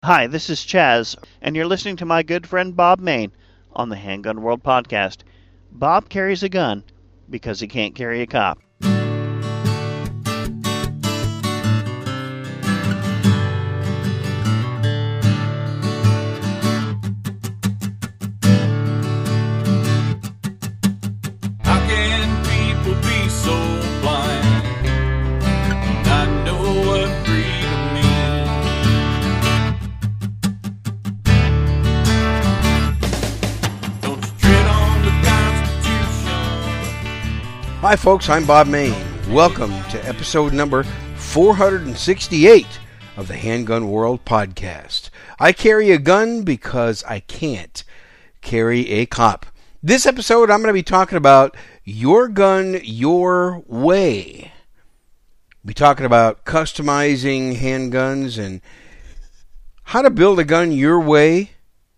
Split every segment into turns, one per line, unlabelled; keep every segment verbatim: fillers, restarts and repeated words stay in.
Hi, this is Chaz, and you're listening to my good friend Bob Main on the Handgun World podcast. Bob carries a gun because he can't carry a cop.
How can people be so blind, not know what freedom means? Don't you tread on the Constitution.
Hi folks, I'm Bob Main. Welcome to episode number four hundred sixty-eight of the Handgun World podcast. I carry a gun because I can't carry a cop. This episode I'm going to be talking about your gun your way. We'll be talking about customizing handguns and how to build a gun your way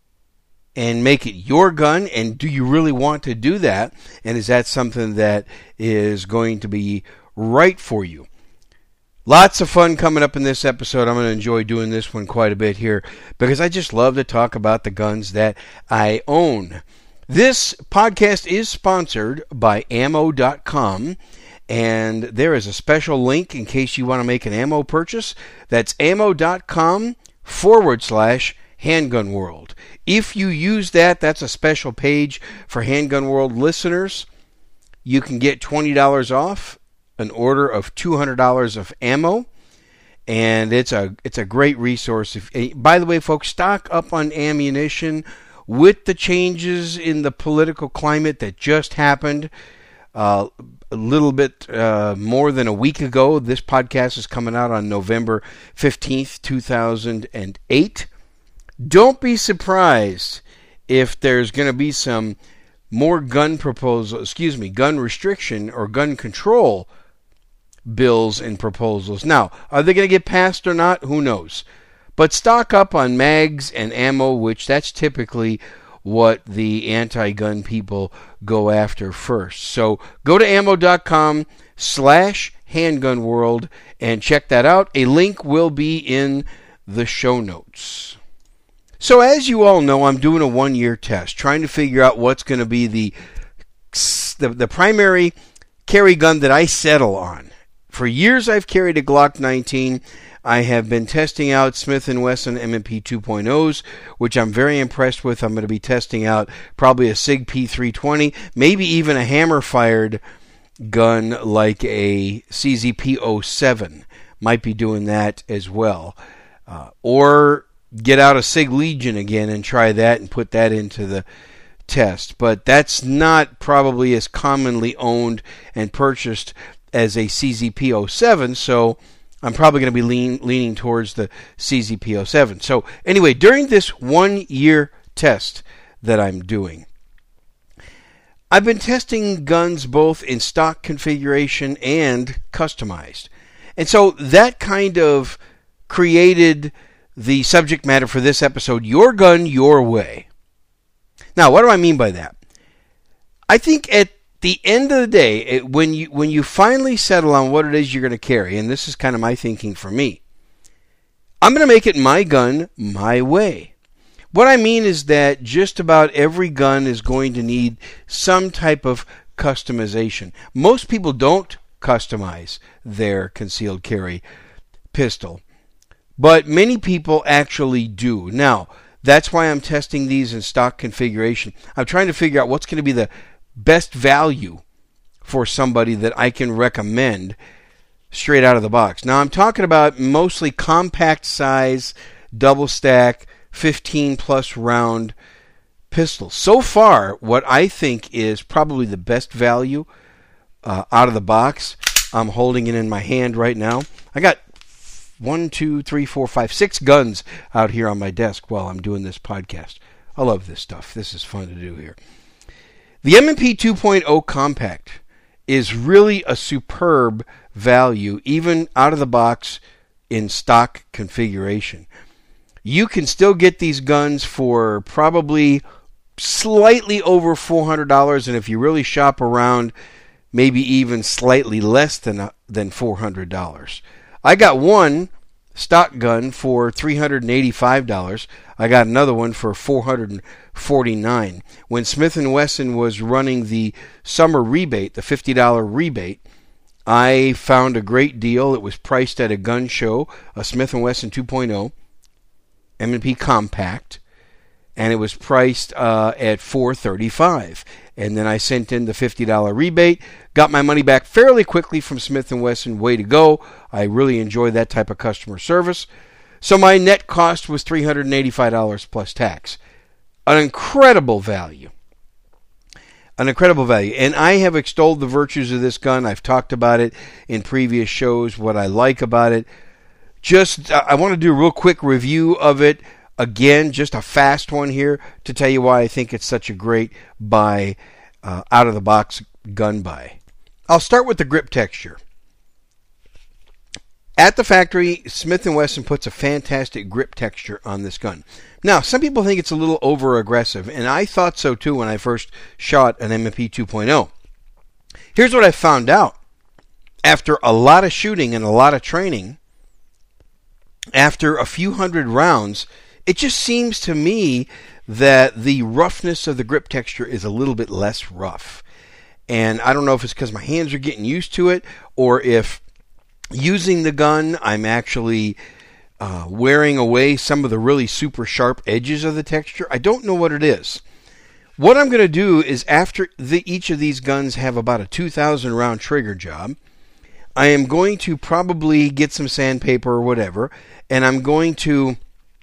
and make it your gun, and do you really want to do that? And is that something that is going to be right for you? Lots of fun coming up in this episode. I'm going to enjoy doing this one quite a bit here because I just love to talk about the guns that I own. This podcast is sponsored by ammo dot com, and there is a special link in case you want to make an ammo purchase. That's ammo dot com forward slash Handgun World. If you use that, that's a special page for Handgun World listeners. You can get twenty dollars off an order of two hundred dollars of ammo, and it's a it's a great resource. If, by the way, folks, stock up on ammunition with the changes in the political climate that just happened uh, a little bit uh, more than a week ago. This podcast is coming out on November fifteenth, two thousand eight. Don't be surprised if there's going to be some more gun proposal, excuse me, gun restriction or gun control bills and proposals. Now, are they going to get passed or not? Who knows? But stock up on mags and ammo, which that's typically what the anti-gun people go after first. So go to ammo dot com slash handgun world and check that out. A link will be in the show notes. So as you all know, I'm doing a one-year test, trying to figure out what's going to be the, the the primary carry gun that I settle on. For years, I've carried a Glock nineteen. I have been testing out Smith and Wesson M and P two point ohs, which I'm very impressed with. I'm going to be testing out probably a SIG P three twenty, maybe even a hammer-fired gun like a C Z P oh seven. Might be doing that as well. Uh, or get out a SIG Legion again and try that and put that into the test. But that's not probably as commonly owned and purchased as a C Z P oh seven, so I'm probably going to be lean, leaning towards the C Z P oh seven. So anyway, during this one-year test that I'm doing, I've been testing guns both in stock configuration and customized. And so that kind of created the subject matter for this episode, Your Gun, Your Way. Now, what do I mean by that? I think at the end of the day, it, when you when you finally settle on what it is you're going to carry, and this is kind of my thinking for me, I'm going to make it my gun, my way. What I mean is that just about every gun is going to need some type of customization. Most people don't customize their concealed carry pistol, but many people actually do. Now, that's why I'm testing these in stock configuration. I'm trying to figure out what's going to be the best value for somebody that I can recommend straight out of the box. Now, I'm talking about mostly compact size, double stack, fifteen plus round pistols. So far, what I think is probably the best value uh, out of the box, I'm holding it in my hand right now. I got one, two, three, four, five, six guns out here on my desk while I'm doing this podcast. I love this stuff. This is fun to do here. The M and P two point oh Compact is really a superb value, even out of the box in stock configuration. You can still get these guns for probably slightly over four hundred dollars, and if you really shop around, maybe even slightly less than than four hundred dollars. I got one stock gun for three hundred eighty-five dollars. I got another one for four hundred forty-nine dollars. When Smith and Wesson was running the summer rebate, the fifty dollars rebate, I found a great deal. It was priced at a gun show, a Smith and Wesson two point oh M and P Compact, and it was priced uh, at four hundred thirty-five dollars. And then I sent in the fifty dollars rebate, got my money back fairly quickly from Smith and Wesson. Way to go. I really enjoy that type of customer service. So my net cost was three hundred eighty-five dollars plus tax. An incredible value. An incredible value. And I have extolled the virtues of this gun. I've talked about it in previous shows, what I like about it. Just, I want to do a real quick review of it. Again, just a fast one here to tell you why I think it's such a great buy, uh, out-of-the-box gun buy. I'll start with the grip texture. At the factory, Smith and Wesson puts a fantastic grip texture on this gun. Now, some people think it's a little over-aggressive, and I thought so too when I first shot an M and P two point oh. Here's what I found out. After a lot of shooting and a lot of training, after a few hundred rounds, it just seems to me that the roughness of the grip texture is a little bit less rough. And I don't know if it's because my hands are getting used to it, or if using the gun, I'm actually uh, wearing away some of the really super sharp edges of the texture. I don't know what it is. What I'm going to do is, after the, each of these guns have about a two thousand round trigger job, I am going to probably get some sandpaper or whatever, and I'm going to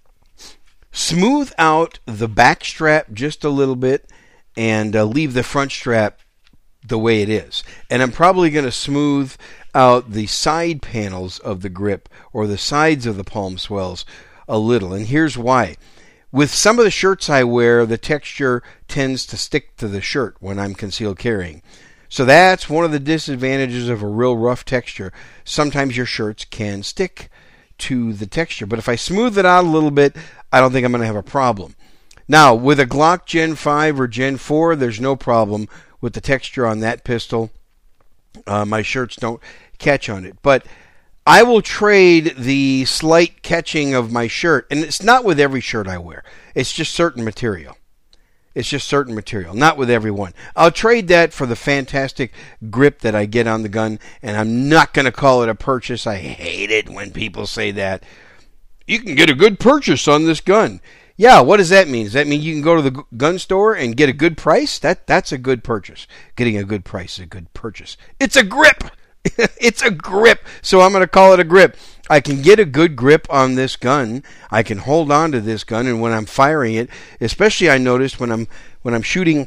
smooth out the back strap just a little bit and uh, leave the front strap the way it is. And I'm probably going to smooth out the side panels of the grip or the sides of the palm swells a little. And here's why. With some of the shirts I wear, the texture tends to stick to the shirt when I'm concealed carrying. So that's one of the disadvantages of a real rough texture. Sometimes your shirts can stick to the texture. But if I smooth it out a little bit, I don't think I'm going to have a problem. Now, with a Glock Gen five or Gen four, there's no problem with the texture on that pistol. Uh, my shirts don't catch on it. But I will trade the slight catching of my shirt, and it's not with every shirt I wear. It's just certain material. It's just certain material, not with every one. I'll trade that for the fantastic grip that I get on the gun, and I'm not going to call it a purchase. I hate it when people say that. You can get a good purchase on this gun. Yeah, what does that mean? Does that mean you can go to the gun store and get a good price? That That's a good purchase. Getting a good price is a good purchase. It's a grip! It's a grip, so I'm going to call it a grip. I can get a good grip on this gun. I can hold on to this gun, and when I'm firing it, especially I noticed when I'm when I'm shooting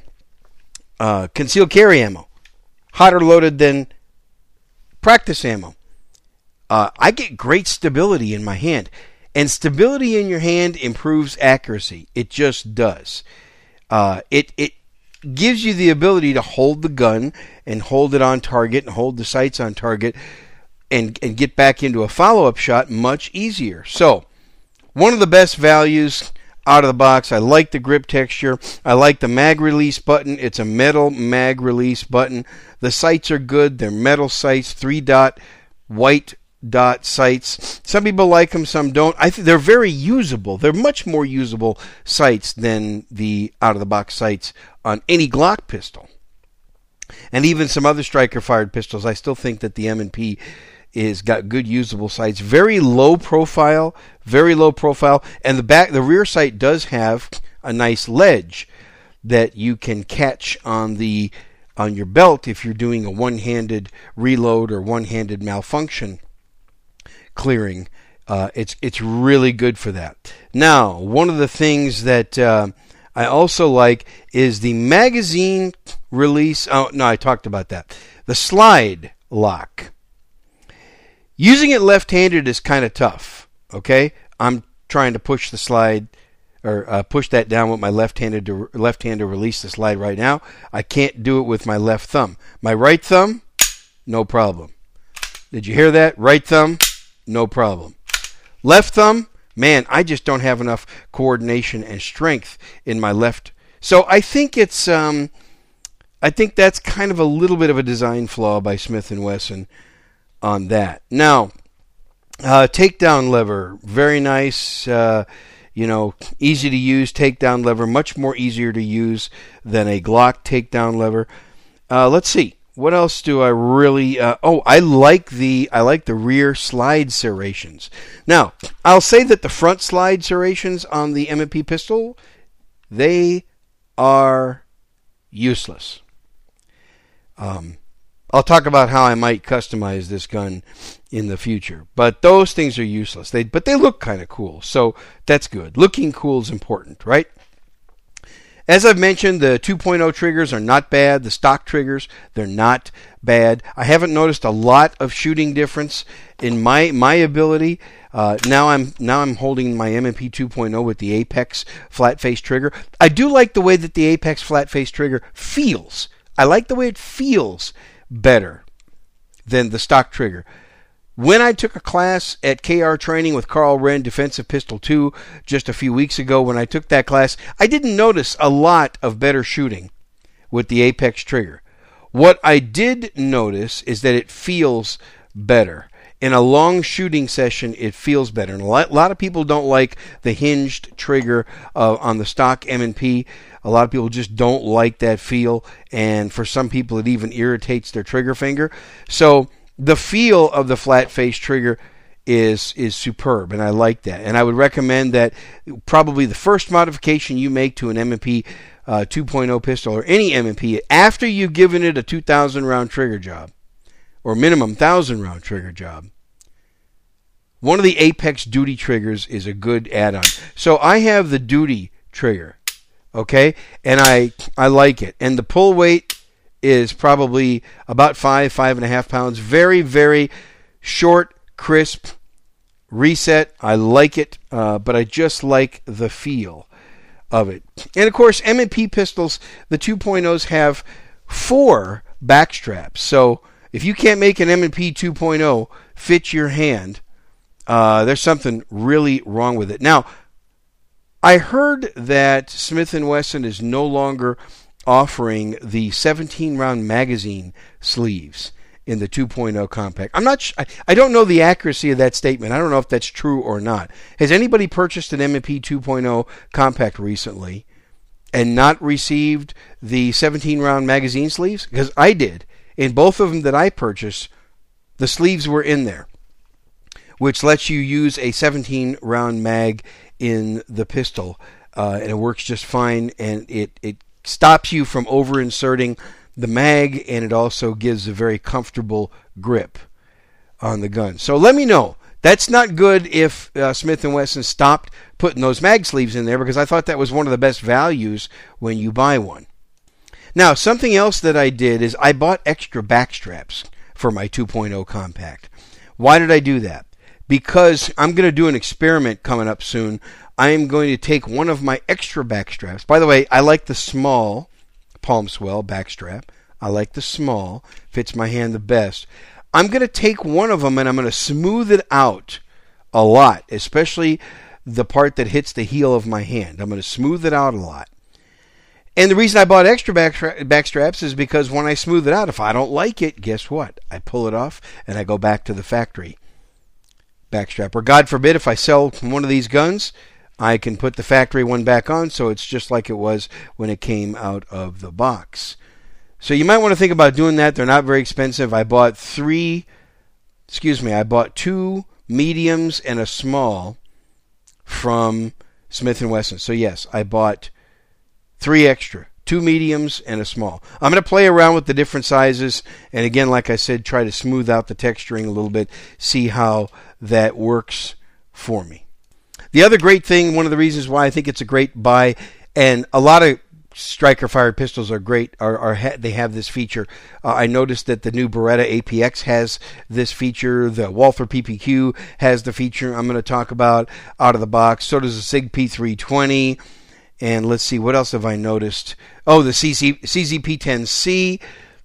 uh, concealed carry ammo, hotter loaded than practice ammo, uh, I get great stability in my hand. And stability in your hand improves accuracy. It just does. Uh, it it gives you the ability to hold the gun and hold it on target and hold the sights on target and, and get back into a follow-up shot much easier. So, one of the best values out of the box. I like the grip texture. I like the mag release button. It's a metal mag release button. The sights are good. They're metal sights, three-dot white dot sights. Some people like them, some don't. I think they're very usable. They're much more usable sights than the out-of-the-box sights on any Glock pistol. And even some other striker-fired pistols, I still think that the M and P is got good usable sights. Very low profile, very low profile, and the back, the rear sight does have a nice ledge that you can catch on the on your belt if you're doing a one-handed reload or one-handed malfunction clearing. Uh, it's it's really good for that. Now, one of the things that uh, I also like is the magazine release. Oh, no, I talked about that. The slide lock. Using it left-handed is kind of tough, okay? I'm trying to push the slide, or uh, push that down with my left-handed to, left hand to release the slide right now. I can't do it with my left thumb. My right thumb, no problem. Did you hear that? Right thumb, no problem. Left thumb, man, I just don't have enough coordination and strength in my left. So I think it's, um, I think that's kind of a little bit of a design flaw by Smith and Wesson on that. Now, Uh, takedown lever, very nice. Uh, you know, easy to use takedown lever, much more easier to use than a Glock takedown lever. Uh, let's see. What else do I really? Uh, oh, I like the I like the rear slide serrations. Now, I'll say that the front slide serrations on the M and P pistol, they are useless. Um, I'll talk about how I might customize this gun in the future, but those things are useless. They but they look kind of cool, so that's good. Looking cool is important, right? As I've mentioned, the two point oh triggers are not bad. The stock triggers, they're not bad. I haven't noticed a lot of shooting difference in my my ability. Uh, now I'm now I'm holding my M and P two point oh with the Apex flat face trigger. I do like the way that the Apex flat face trigger feels. I like the way it feels better than the stock trigger. When I took a class at K R Training with Carl Wren, Defensive Pistol two, just a few weeks ago, when I took that class, I didn't notice a lot of better shooting with the Apex trigger. What I did notice is that it feels better. In a long shooting session, it feels better. And a lot, a lot of people don't like the hinged trigger uh, on the stock M and P. A lot of people just don't like that feel, and for some people it even irritates their trigger finger. So the feel of the flat face trigger is is superb, and I like that. And I would recommend that probably the first modification you make to an M and P uh, two point oh pistol, or any M and P, after you've given it a two thousand round trigger job, or minimum one thousand round trigger job, one of the Apex Duty triggers is a good add-on. So I have the Duty trigger, okay, and I I like it. And the pull weight is probably about five, five and a half pounds. Very, very short, crisp reset. I like it, uh, but I just like the feel of it. And of course, M and P pistols, the two point ohs have four back straps. So if you can't make an M and P two point oh fit your hand, uh, there's something really wrong with it. Now, I heard that Smith and Wesson is no longer offering the seventeen round magazine sleeves in the two point oh compact. I'm not sh- I, I don't know the accuracy of that statement. I don't know if that's true or not. Has anybody purchased an M and P two point oh compact recently and not received the seventeen round magazine sleeves? Because I did. In both of them that I purchased, the sleeves were in there, which lets you use a seventeen round mag in the pistol, uh, and it works just fine, and it, it stops you from over inserting the mag, and it also gives a very comfortable grip on the gun. So let me know. That's not good if uh, Smith and Wesson stopped putting those mag sleeves in there, because I thought that was one of the best values when you buy one. Now, something else that I did is I bought extra back straps for my two point oh compact. Why did I do that? Because I'm going to do an experiment coming up soon. I am going to take one of my extra back straps. By the way, I like the small palm swell back strap. I like the small. Fits my hand the best. I'm going to take one of them and I'm going to smooth it out a lot, especially the part that hits the heel of my hand. I'm going to smooth it out a lot. And the reason I bought extra back, stra- back straps is because when I smooth it out, if I don't like it, guess what? I pull it off and I go back to the factory backstrap. Or God forbid, if I sell one of these guns, I can put the factory one back on, so it's just like it was when it came out of the box. So you might want to think about doing that. They're not very expensive. I bought three, excuse me, I bought two mediums and a small from Smith and Wesson. So yes, I bought three extra. Two mediums and a small. I'm going to play around with the different sizes, and again, like I said, try to smooth out the texturing a little bit, see how that works for me. The other great thing, one of the reasons why I think it's a great buy, and a lot of striker-fired pistols are great, are, are ha- they have this feature. Uh, I noticed that the new Beretta A P X has this feature. The Walther P P Q has the feature I'm going to talk about out of the box. So does the Sig P three twenty. And let's see, what else have I noticed? Oh, the C Z P ten C.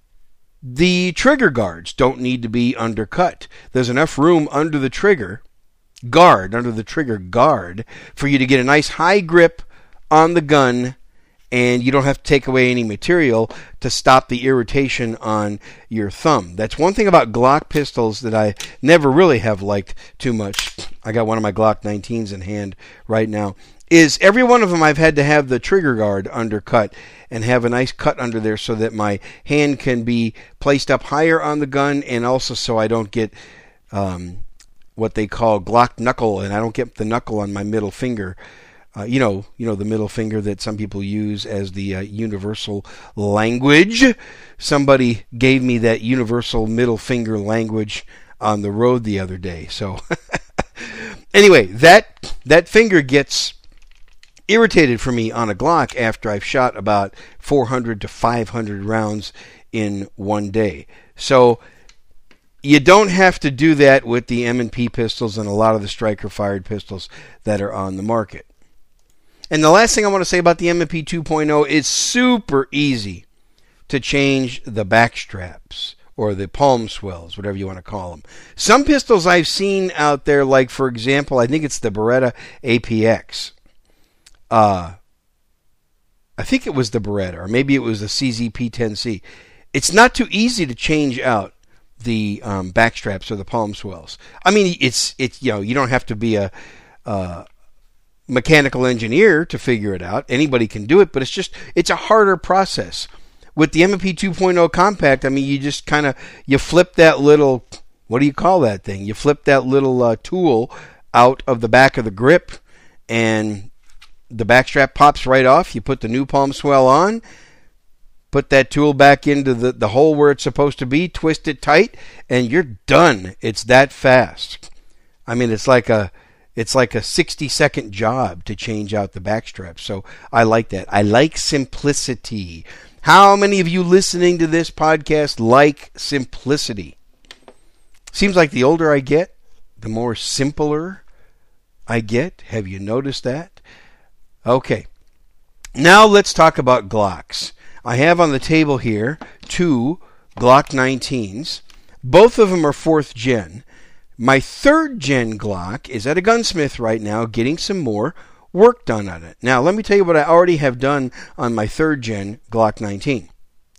The trigger guards don't need to be undercut. There's enough room under the trigger guard, under the trigger guard, for you to get a nice high grip on the gun and you don't have to take away any material to stop the irritation on your thumb. That's one thing about Glock pistols that I never really have liked too much. I got one of my Glock nineteens in hand right now. Is every one of them I've had to have the trigger guard undercut and have a nice cut under there so that my hand can be placed up higher on the gun, and also so I don't get um, what they call Glock knuckle, and I don't get the knuckle on my middle finger. Uh, you know, you know the middle finger that some people use as the uh, universal language. Somebody gave me that universal middle finger language on the road the other day. So anyway, that that finger gets irritated for me on a Glock after I've shot about four hundred to five hundred rounds in one day. So you don't have to do that with the M and P pistols and a lot of the striker-fired pistols that are on the market. And the last thing I want to say about the M and P two point oh is super easy to change the back straps or the palm swells, whatever you want to call them. Some pistols I've seen out there, like, for example, I think it's the Beretta A P X. Uh, I think it was the Beretta, or maybe it was the C Z P ten C. It's not too easy to change out the um, back straps or the palm swells. I mean, it's it's you know you don't have to be a uh, mechanical engineer to figure it out. Anybody can do it, but it's just it's a harder process. With the M and P two point oh compact, I mean, you just kind of you flip that little, what do you call that thing? You flip that little uh, tool out of the back of the grip, and the back strap pops right off. You put the new palm swell on, put that tool back into the, the hole where it's supposed to be, twist it tight, and you're done. It's that fast. I mean, it's like a it's like a sixty second job to change out the back strap. So I like that. I like simplicity. How many of you listening to this podcast like simplicity? Seems like the older I get, the more simpler I get. Have you noticed that? Okay. Now let's talk about Glocks. I have on the table here two Glock nineteens. Both of them are fourth gen. My third gen Glock is at a gunsmith right now getting some more work done on it. Now, let me tell you what I already have done on my third gen Glock nineteen.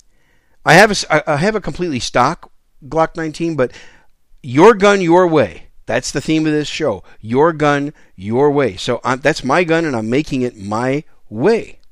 I have a, I have a completely stock Glock nineteen, but your gun, your way. That's the theme of this show. Your gun, your way. So I'm, that's my gun, and I'm making it my way.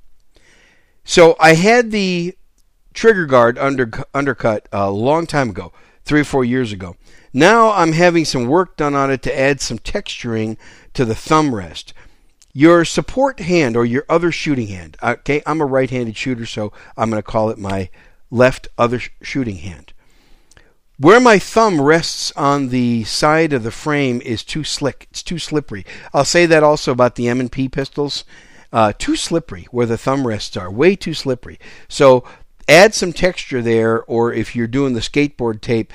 So I had the trigger guard under, undercut a long time ago, three or four years ago. Now I'm having some work done on it to add some texturing to the thumb rest. Your support hand or your other shooting hand. Okay, I'm a right-handed shooter, so I'm going to call it my left other sh- shooting hand. Where my thumb rests on the side of the frame is too slick. It's too slippery. I'll say that also about the M and P pistols. Uh, too slippery where the thumb rests are. Way too slippery. So add some texture there, or if you're doing the skateboard tape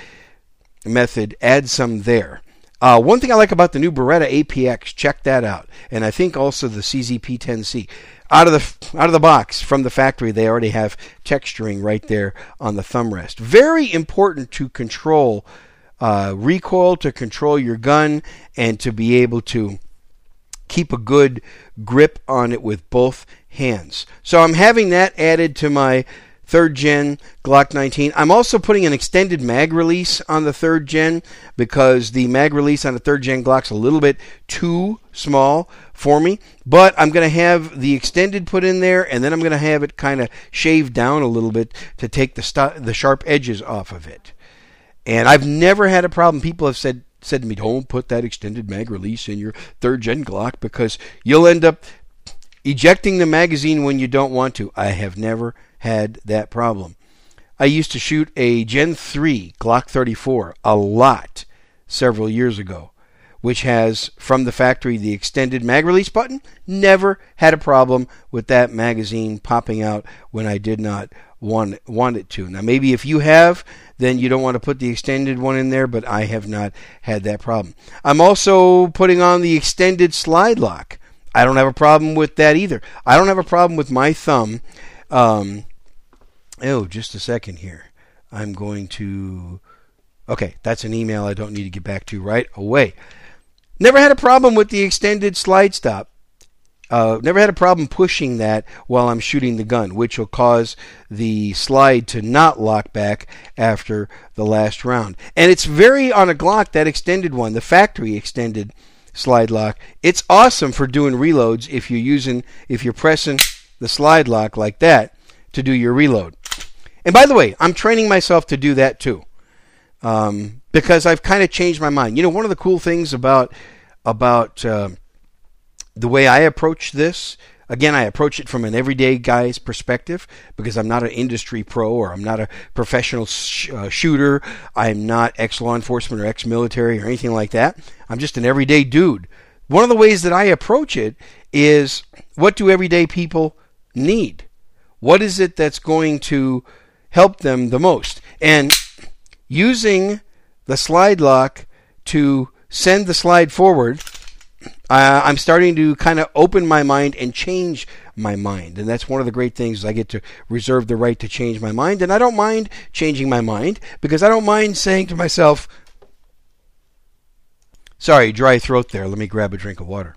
method, add some there. Uh, one thing I like about the new Beretta A P X, check that out. And I think also the C Z P ten C. Out of the out of the box, from the factory, they already have texturing right there on the thumb rest. Very important to control uh, recoil, to control your gun, and to be able to keep a good grip on it with both hands. So I'm having that added to my third gen Glock nineteen. I'm also putting an extended mag release on the third gen because the mag release on the third gen Glock's a little bit too small for me. But I'm going to have the extended put in there, and then I'm going to have it kind of shaved down a little bit to take the st- the sharp edges off of it. And I've never had a problem. People have said said to me, don't put that extended mag release in your third gen Glock because you'll end up ejecting the magazine when you don't want to. I have never had that problem. I used to shoot a Gen three Glock thirty-four a lot several years ago, which has, from the factory, the extended mag release button. Never had a problem with that magazine popping out when I did not want, want it to. Now, maybe if you have, then you don't want to put the extended one in there, but I have not had that problem. I'm also putting on the extended slide lock. I don't have a problem with that either. I don't have a problem with my thumb. Um, oh, just a second here. I'm going to... Okay, that's an email I don't need to get back to right away. Never had a problem with the extended slide stop. Uh, never had a problem pushing that while I'm shooting the gun, which will cause the slide to not lock back after the last round. And it's very, on a Glock, that extended one, the factory extended slide lock, it's awesome for doing reloads if you're using, if you're pressing the slide lock like that to do your reload. And by the way, I'm training myself to do that too, um, because I've kind of changed my mind. You know, one of the cool things about about uh, the way I approach this, again, I approach it from an everyday guy's perspective because I'm not an industry pro or I'm not a professional sh- uh, shooter. I'm not ex-law enforcement or ex-military or anything like that. I'm just an everyday dude. One of the ways that I approach it is, what do everyday people need? What is it that's going to help them the most? And using the slide lock to send the slide forward, uh, I'm starting to kind of open my mind and change my mind. And that's one of the great things. I get to reserve the right to change my mind. And I don't mind changing my mind because I don't mind saying to myself, sorry, dry throat there. Let me grab a drink of water.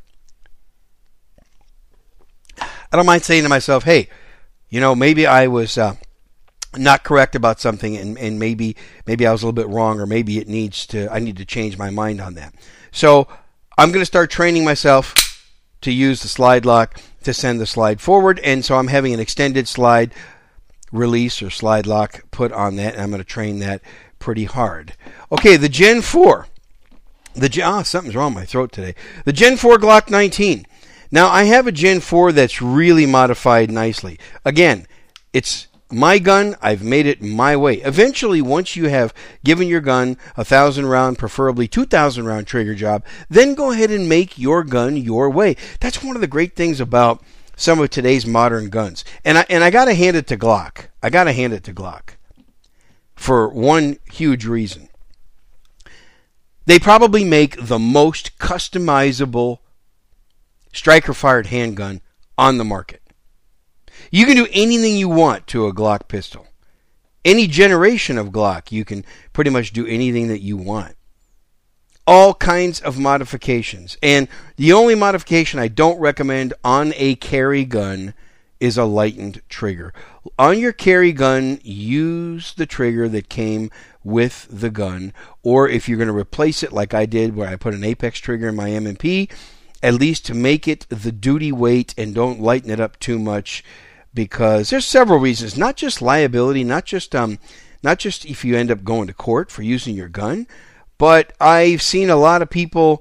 I don't mind saying to myself, hey, you know, maybe I was uh, not correct about something, and, and maybe maybe I was a little bit wrong, or maybe it needs to I need to change my mind on that. So I'm going to start training myself to use the slide lock to send the slide forward, and so I'm having an extended slide release or slide lock put on that, and I'm going to train that pretty hard. Okay, the Gen four. The ah, something's wrong with my throat today. The Gen four Glock nineteen. Now, I have a Gen four that's really modified nicely. Again, it's my gun. I've made it my way. Eventually, once you have given your gun a thousand round, preferably two thousand round trigger job, then go ahead and make your gun your way. That's one of the great things about some of today's modern guns. And I, and I got to hand it to Glock. I got to hand it to Glock for one huge reason. They probably make the most customizable striker-fired handgun on the market. You can do anything you want to a Glock pistol. Any generation of Glock, you can pretty much do anything that you want. All kinds of modifications. And the only modification I don't recommend on a carry gun is a lightened trigger. On your carry gun, use the trigger that came with the gun. Or if you're going to replace it like I did, where I put an Apex trigger in my M and P, at least to make it the duty weight and don't lighten it up too much, because there's several reasons, not just liability, not just um, not just if you end up going to court for using your gun, but I've seen a lot of people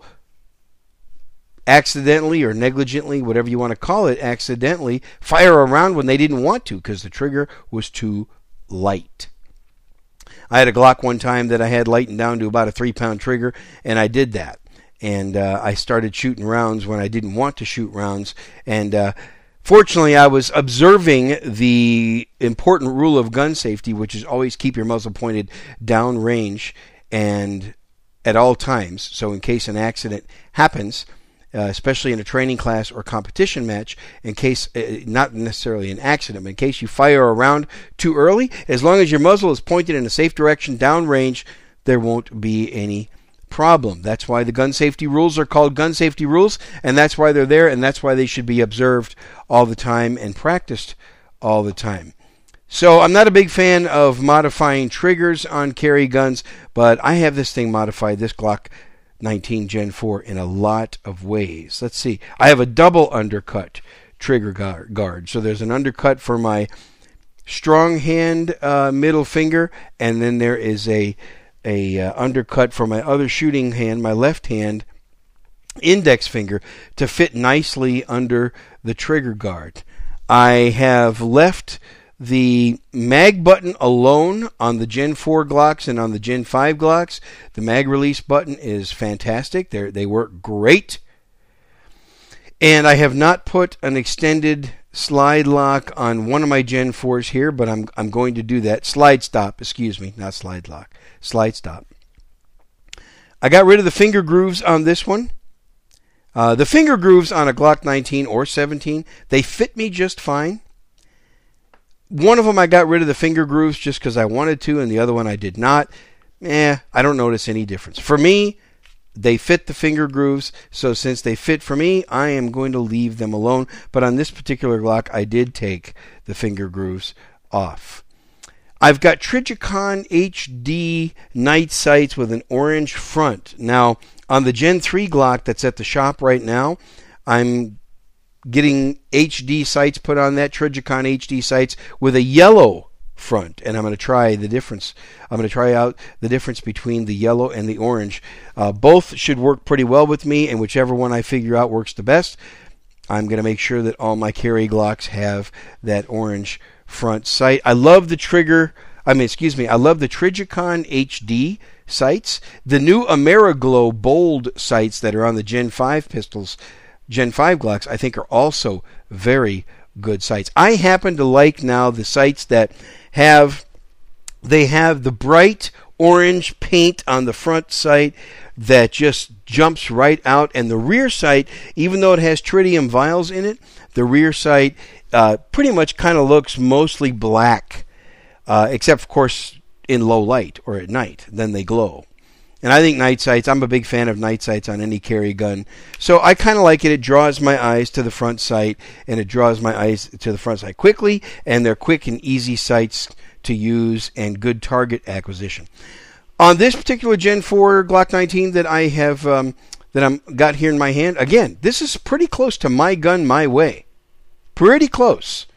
accidentally or negligently, whatever you want to call it, accidentally fire around when they didn't want to because the trigger was too light. I had a Glock one time that I had lightened down to about a three pound trigger, and I did that. And uh, I started shooting rounds when I didn't want to shoot rounds. And uh, fortunately, I was observing the important rule of gun safety, which is always keep your muzzle pointed down range and at all times. So in case an accident happens, uh, especially in a training class or competition match, in case, uh, not necessarily an accident, but in case you fire a round too early, as long as your muzzle is pointed in a safe direction down range, there won't be any problem. That's why the gun safety rules are called gun safety rules, and that's why they're there, and that's why they should be observed all the time and practiced all the time. So I'm not a big fan of modifying triggers on carry guns, but I have this thing modified, this Glock nineteen Gen four, in a lot of ways. Let's see. I have a double undercut trigger guard. So there's an undercut for my strong hand uh, middle finger, and then there is a a uh, undercut for my other shooting hand, my left hand index finger, to fit nicely under the trigger guard. I have left the mag button alone on the Gen four Glocks and on the Gen five Glocks. The mag release button is fantastic. They they work great. And I have not put an extended slide lock on one of my Gen fours here, but I'm I'm going to do that. Slide stop, excuse me, not slide lock. Slide stop. I got rid of the finger grooves on this one. Uh, the finger grooves on a Glock nineteen or seventeen, they fit me just fine. One of them I got rid of the finger grooves just because I wanted to, and the other one I did not. Eh, I don't notice any difference. For me, They fit the finger grooves, so since they fit for me, I am going to leave them alone. But on this particular Glock, I did take the finger grooves off. I've got Trijicon H D night sights with an orange front. Now, on the Gen three Glock that's at the shop right now, I'm getting H D sights put on that, Trijicon H D sights with a yellow front, and I'm going to try the difference. I'm going to try out the difference between the yellow and the orange. Uh, both should work pretty well with me, and whichever one I figure out works the best, I'm going to make sure that all my carry Glocks have that orange front sight. I love the trigger, I mean, excuse me, I love the Trijicon H D sights. The new Ameriglow Bold sights that are on the Gen five pistols, Gen five Glocks, I think are also very good sights. I happen to like now the sights that have, they have the bright orange paint on the front sight that just jumps right out, and the rear sight, even though it has tritium vials in it, the rear sight uh, pretty much kind of looks mostly black, uh, except of course in low light or at night, then they glow. And I think night sights, I'm a big fan of night sights on any carry gun. So I kind of like it. It draws my eyes to the front sight, and it draws my eyes to the front sight quickly, and they're quick and easy sights to use and good target acquisition. On this particular Gen four Glock nineteen that I have um, that I'm got here in my hand, again, this is pretty close to My Gun My Way. Pretty close.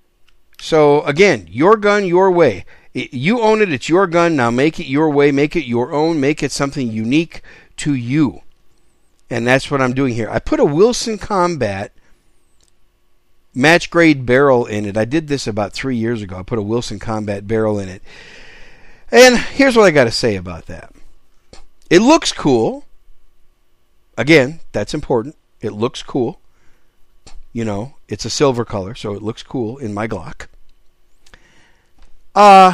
So again, your gun, your way. You own it, it's your gun, now make it your way, make it your own, make it something unique to you. And that's what I'm doing here. I put a Wilson Combat match grade barrel in it. I did this about three years ago. I put a Wilson Combat barrel in it. And here's what I got to say about that. It looks cool. Again, that's important. It looks cool. You know, it's a silver color, so it looks cool in my Glock. Uh,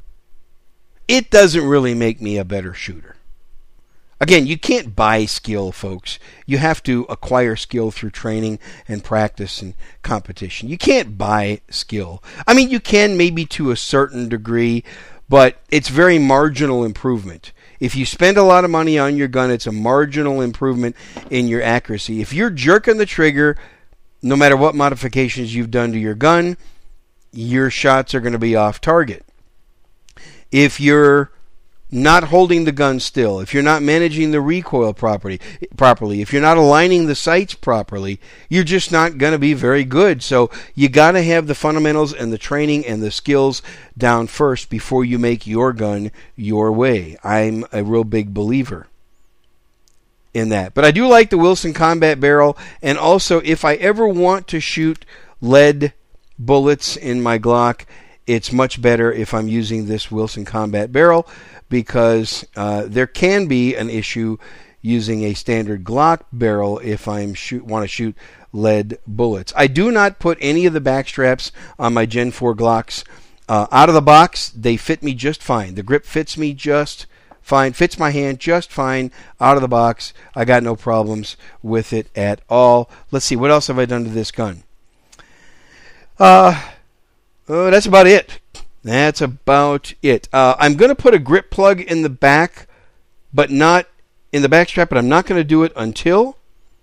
it doesn't really make me a better shooter. Again, you can't buy skill, folks. You have to acquire skill through training and practice and competition. You can't buy skill. I mean, you can maybe to a certain degree, but it's very marginal improvement. If you spend a lot of money on your gun, it's a marginal improvement in your accuracy. If you're jerking the trigger, no matter what modifications you've done to your gun, your shots are going to be off target. If you're not holding the gun still, if you're not managing the recoil properly, properly, if you're not aligning the sights properly, you're just not going to be very good. So you got to have the fundamentals and the training and the skills down first before you make your gun your way. I'm a real big believer in that. But I do like the Wilson Combat barrel, and also if I ever want to shoot lead bullets in my Glock, it's much better if I'm using this Wilson Combat barrel, because uh, there can be an issue using a standard Glock barrel if I shoot want to shoot lead bullets. I do not put any of the back straps on my Gen four Glocks uh, out of the box. They fit me just fine. The grip fits me just fine, fits my hand just fine out of the box. I got no problems with it at all. Let's see, what else have I done to this gun? Uh, oh, that's about it. That's about it. Uh, I'm going to put a grip plug in the back, but not in the back strap, but I'm not going to do it until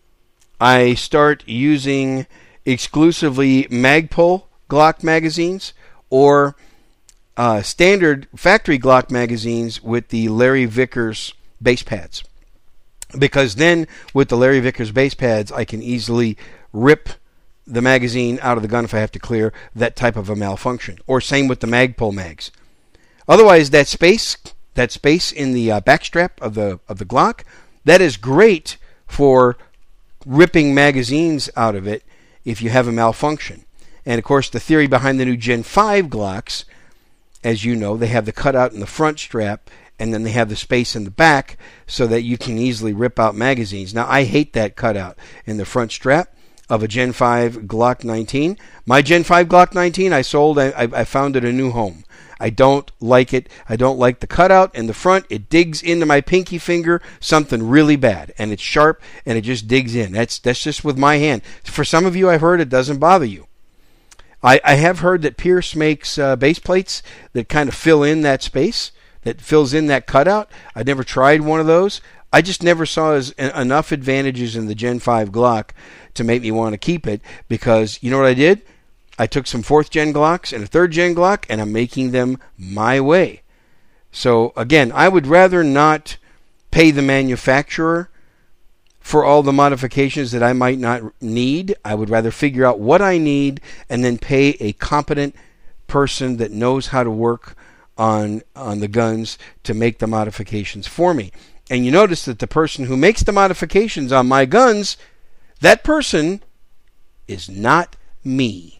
I start using exclusively Magpul Glock magazines or uh, standard factory Glock magazines with the Larry Vickers base pads. Because then with the Larry Vickers base pads, I can easily rip the magazine out of the gun if I have to clear that type of a malfunction. Or same with the Magpul mags. Otherwise, that space, that space in the uh, back strap of the of the Glock, that is great for ripping magazines out of it if you have a malfunction. And of course, the theory behind the new Gen five Glocks, as you know, they have the cutout in the front strap, and then they have the space in the back so that you can easily rip out magazines. Now, I hate that cutout in the front strap of a Gen five Glock nineteen. My Gen five Glock nineteen I sold, I, I found it a new home. I don't like it. I don't like the cutout in the front. It digs into my pinky finger something really bad, and it's sharp, and it just digs in. That's that's just with my hand. For some of you, I've heard it doesn't bother you. I, I have heard that Pierce makes uh, base plates that kind of fill in that space, that fills in that cutout. I've never tried one of those. I just never saw as, enough advantages in the Gen five Glock to make me want to keep it, because you know what I did? I took some fourth Gen Glocks and a third Gen Glock, and I'm making them my way. So again, I would rather not pay the manufacturer for all the modifications that I might not need. I would rather figure out what I need and then pay a competent person that knows how to work on on the guns to make the modifications for me. And you notice that the person who makes the modifications on my guns, that person is not me.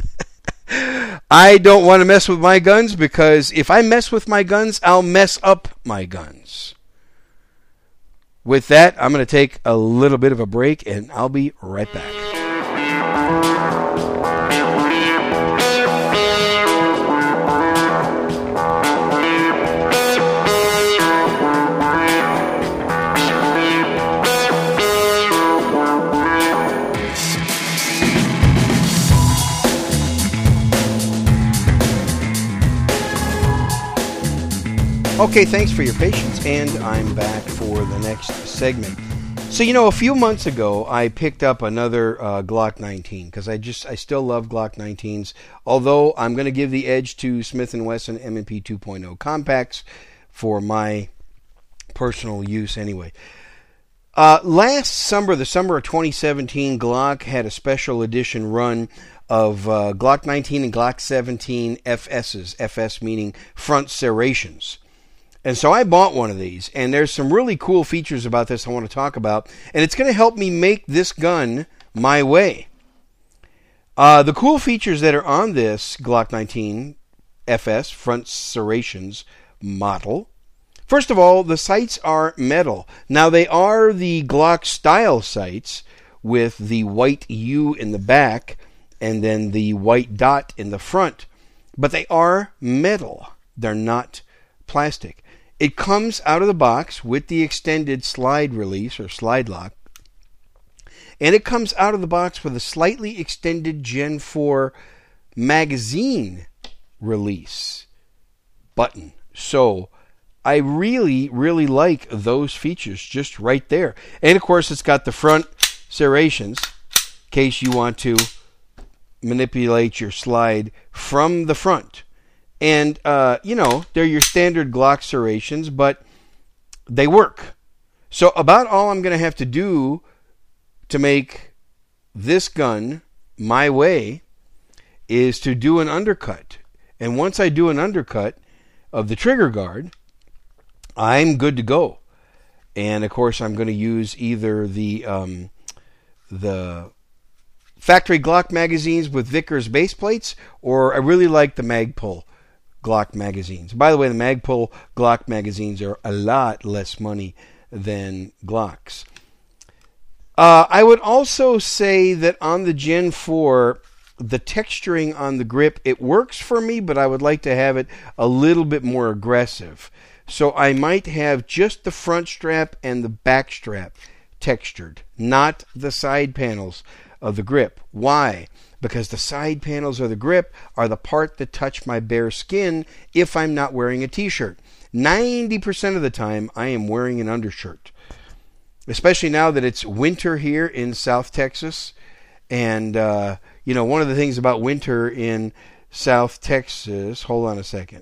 I don't want to mess with my guns, because if I mess with my guns, I'll mess up my guns. With that, I'm going to take a little bit of a break, and I'll be right back. Okay, thanks for your patience, and I'm back for the next segment. So, you know, a few months ago, I picked up another uh, Glock nineteen, because I just, I still love Glock nineteens, although I'm going to give the edge to Smith and Wesson M and P two point oh compacts for my personal use anyway. Uh, last summer, the summer of twenty seventeen, Glock had a special edition run of uh, Glock nineteen and Glock seventeen F S's, F S meaning front serrations. And so I bought one of these, and there's some really cool features about this I want to talk about, and it's going to help me make this gun my way. Uh, the cool features that are on this Glock nineteen F S front serrations model. First of all, the sights are metal. Now, they are the Glock style sights with the white U in the back and then the white dot in the front, but they are metal. They're not plastic. It comes out of the box with the extended slide release or slide lock, and it comes out of the box with a slightly extended Gen four magazine release button. So I really, really like those features just right there. And of course, it's got the front serrations in case you want to manipulate your slide from the front. And, uh, you know, they're your standard Glock serrations, but they work. So about all I'm going to have to do to make this gun my way is to do an undercut. And once I do an undercut of the trigger guard, I'm good to go. And, of course, I'm going to use either the um, the factory Glock magazines with Vickers base plates, or I really like the Magpul Glock magazines. By the way, the Magpul Glock magazines are a lot less money than Glocks. Uh, I would also say that on the Gen four, the texturing on the grip, it works for me, but I would like to have it a little bit more aggressive. So I might have just the front strap and the back strap textured, not the side panels of the grip. Why? Because the side panels of the grip are the part that touch my bare skin if I'm not wearing a t-shirt. ninety percent of the time, I am wearing an undershirt. Especially now that it's winter here in South Texas. And, uh, you know, one of the things about winter in South Texas... Hold on a second.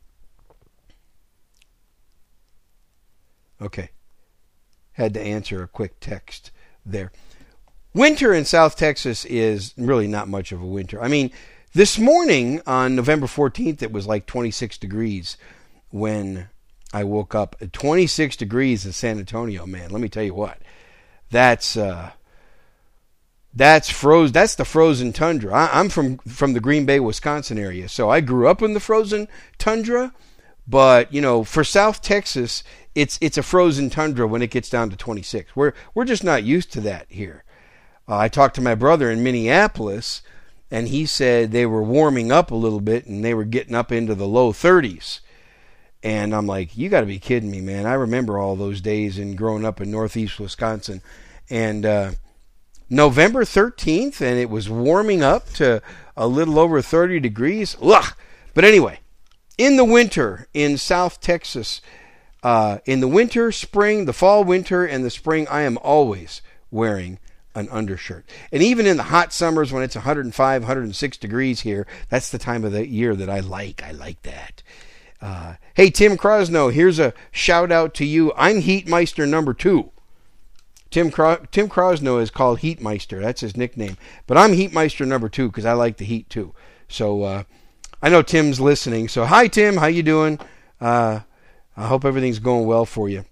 Okay. Had to answer a quick text there. Winter in South Texas is really not much of a winter. I mean, this morning on November fourteenth, it was like twenty-six degrees when I woke up. twenty-six degrees in San Antonio, man. Let me tell you what. That's uh, that's froze. That's the frozen tundra. I, I'm from from the Green Bay, Wisconsin area, so I grew up in the frozen tundra. But you know, for South Texas, it's it's a frozen tundra when it gets down to twenty-six. We're we're just not used to that here. Uh, I talked to my brother in Minneapolis, and he said they were warming up a little bit, and they were getting up into the low thirties. And I'm like, you got to be kidding me, man. I remember all those days in growing up in northeast Wisconsin. And uh, November thirteenth, and it was warming up to a little over thirty degrees. Ugh. But anyway, in the winter in South Texas, Uh, in the winter, spring, the fall, winter, and the spring, I am always wearing an undershirt. And even in the hot summers when it's one hundred five, one hundred six degrees here, that's the time of the year that I like. I like that. Uh, hey, Tim Crosno, here's a shout out to you. I'm Heatmeister number two. Tim Cro- Tim Crosno is called Heatmeister. That's his nickname. But I'm Heatmeister number two because I like the heat too. So uh, I know Tim's listening. So hi, Tim. How you doing? Uh, I hope everything's going well for you.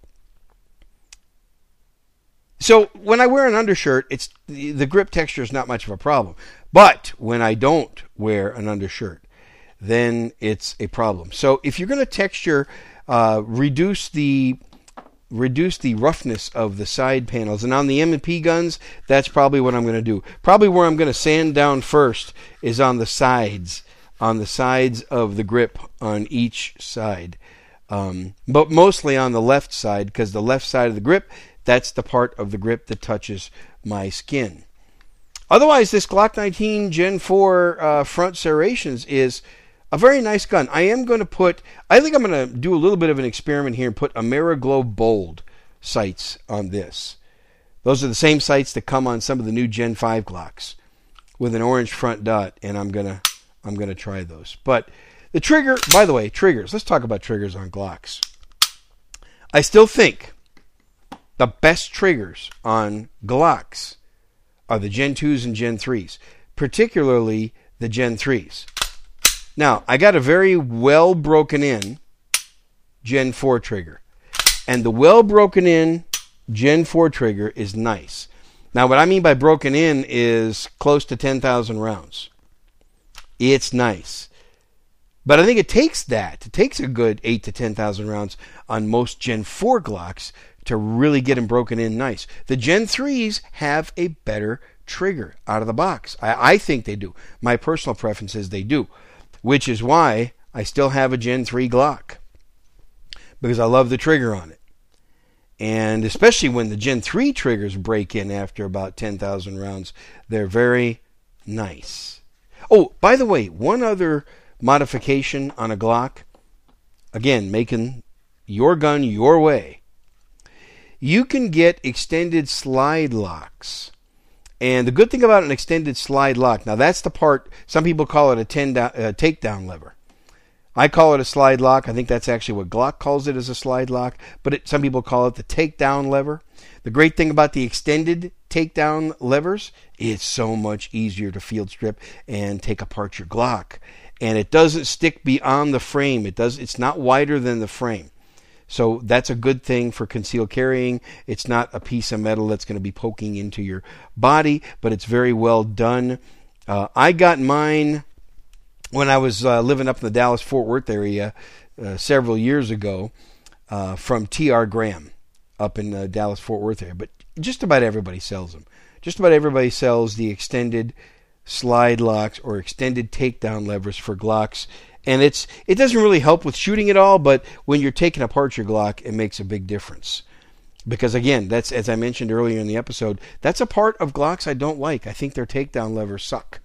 So when I wear an undershirt, it's the grip texture is not much of a problem. But when I don't wear an undershirt, then it's a problem. So if you're going to texture, uh, reduce the reduce the roughness of the side panels. And on the M and P guns, that's probably what I'm going to do. Probably where I'm going to sand down first is on the sides, on the sides of the grip on each side. Um, but mostly on the left side, because the left side of the grip, that's the part of the grip that touches my skin. Otherwise, this Glock nineteen Gen four uh, front serrations is a very nice gun. I am going to put, I think I'm going to do a little bit of an experiment here and put Ameriglow Bold sights on this. Those are the same sights that come on some of the new Gen five Glocks with an orange front dot, and I'm going to I'm going to try those. But the trigger, by the way, triggers. Let's talk about triggers on Glocks. I still think the best triggers on Glocks are the Gen twos and Gen threes, particularly the Gen threes. Now, I got a very well broken in Gen four trigger, and the well broken in Gen four trigger is nice. Now, what I mean by broken in is close to ten thousand rounds. It's nice. But I think it takes that. It takes a good eight to ten thousand rounds on most Gen four Glocks to really get them broken in nice. The Gen threes have a better trigger out of the box. I, I think they do. My personal preference is they do, which is why I still have a Gen three Glock, because I love the trigger on it. And especially when the Gen three triggers break in after about ten thousand rounds, they're very nice. Oh, by the way, one other modification on a Glock, again, making your gun your way. You can get extended slide locks. And the good thing about an extended slide lock, now that's the part, some people call it a ten down, uh, takedown lever. I call it a slide lock. I think that's actually what Glock calls it, as a slide lock. But it, some people call it the takedown lever. The great thing about the extended takedown levers, it's so much easier to field strip and take apart your Glock. And it doesn't stick beyond the frame. It does. It's not wider than the frame. So that's a good thing for concealed carrying. It's not a piece of metal that's going to be poking into your body, but it's very well done. Uh, I got mine when I was uh, living up in the Dallas-Fort Worth area uh, several years ago uh, from T R Graham up in the Dallas-Fort Worth area. But just about everybody sells them. Just about everybody sells the extended slide locks or extended takedown levers for Glocks. And it's it doesn't really help with shooting at all, but when you're taking apart your Glock, it makes a big difference. Because again, that's, as I mentioned earlier in the episode, that's a part of Glocks I don't like. I think their takedown levers suck.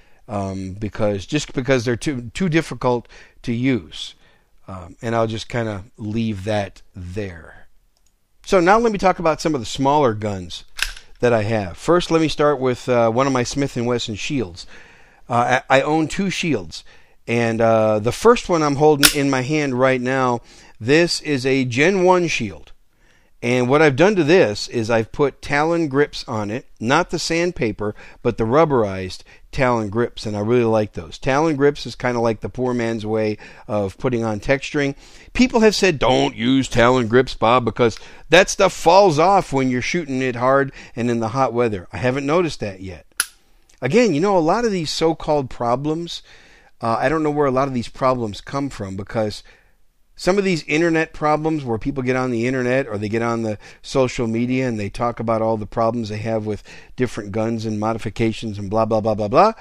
Um, because just because they're too too difficult to use. Um, and I'll just kind of leave that there. So now let me talk about some of the smaller guns that I have. First, let me start with uh, one of my Smith and Wesson shields. Uh, I, I own two shields. And uh, the first one I'm holding in my hand right now, this is a Gen one shield. And what I've done to this is I've put Talon grips on it, not the sandpaper, but the rubberized Talon grips, and I really like those. Talon grips is kind of like the poor man's way of putting on texturing. People have said, don't use Talon grips, Bob, because that stuff falls off when you're shooting it hard and in the hot weather. I haven't noticed that yet. Again, you know, a lot of these so-called problems, Uh, I don't know where a lot of these problems come from, because some of these internet problems where people get on the internet or they get on the social media and they talk about all the problems they have with different guns and modifications and blah, blah, blah, blah, blah.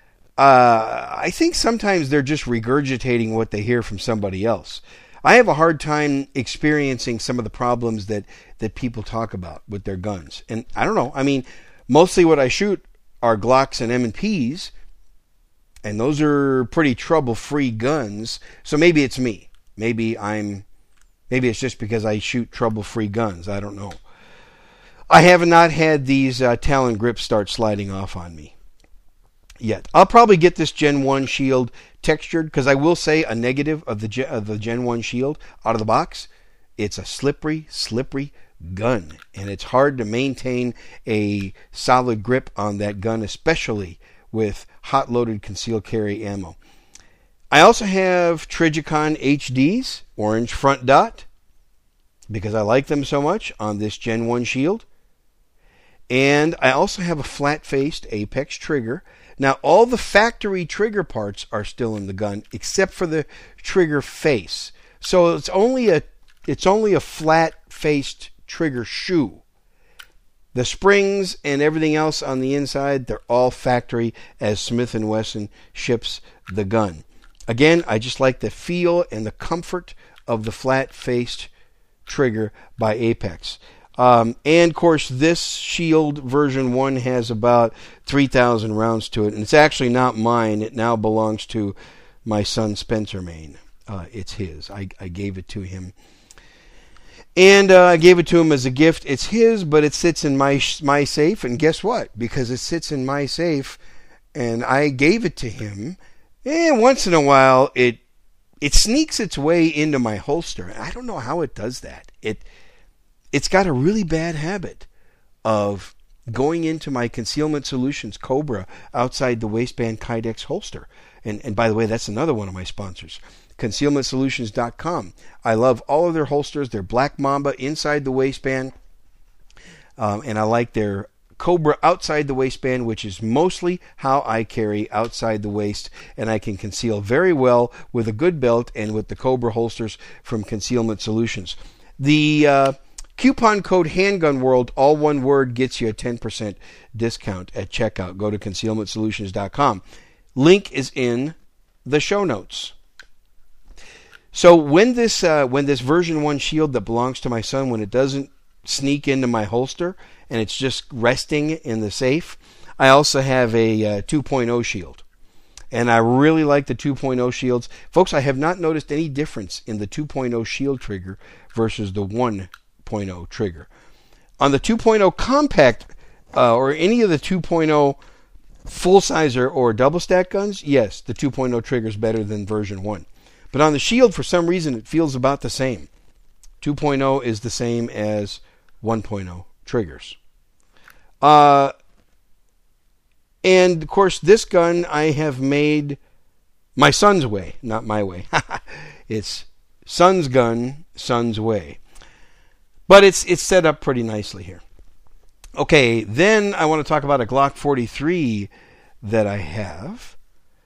Uh, I think sometimes they're just regurgitating what they hear from somebody else. I have a hard time experiencing some of the problems that, that people talk about with their guns. And I don't know. I mean, mostly what I shoot are Glocks and M and Ps. And those are pretty trouble-free guns. So maybe it's me. Maybe I'm Maybe it's just because I shoot trouble-free guns. I don't know. I have not had these uh, Talon grips start sliding off on me yet. I'll probably get this Gen one shield textured, because I will say a negative of the, Gen, of the Gen one shield out of the box. It's a slippery, slippery gun, and it's hard to maintain a solid grip on that gun, especially with hot-loaded concealed carry ammo. I also have Trijicon H Ds, orange front dot, because I like them so much on this Gen one shield. And I also have a flat-faced Apex trigger. Now, all the factory trigger parts are still in the gun, except for the trigger face. So it's only a it's only a flat-faced trigger shoe. The springs and everything else on the inside, they're all factory as Smith and Wesson ships the gun. Again, I just like the feel and the comfort of the flat-faced trigger by Apex. Um, and, of course, this Shield version one has about three thousand rounds to it. And it's actually not mine. It now belongs to my son Spencer Main. Uh, it's his. I, I gave it to him. And uh, I gave it to him as a gift. It's his, but it sits in my my safe. And guess what? Because it sits in my safe and I gave it to him, and once in a while it it sneaks its way into my holster. I don't know how it does that. It... It's got a really bad habit of going into my Concealment Solutions Cobra outside the waistband Kydex holster. And, and by the way, that's another one of my sponsors, concealment solutions dot com. I love all of their holsters. They're Black Mamba inside the waistband. Um, and I like their Cobra outside the waistband, which is mostly how I carry outside the waist. And I can conceal very well with a good belt and with the Cobra holsters from Concealment Solutions. The... Uh, Coupon code Handgun World, all one word, gets you a ten percent discount at checkout. Go to concealment solutions dot com. Link is in the show notes. So when this uh, when this version one shield that belongs to my son, when it doesn't sneak into my holster and it's just resting in the safe, I also have a uh, two point oh shield. And I really like the two point oh shields. Folks, I have not noticed any difference in the two point oh shield trigger versus the one point oh trigger. On the two point oh compact uh, or any of the two point oh full-size or, or double-stack guns, yes, the two point oh trigger is better than version one. But on the Shield, for some reason, it feels about the same. two point oh is the same as one point oh triggers. Uh, and, of course, this gun I have made my son's way, not my way. It's son's gun, son's way. But it's it's set up pretty nicely here. Okay, then I want to talk about a Glock forty-three that I have.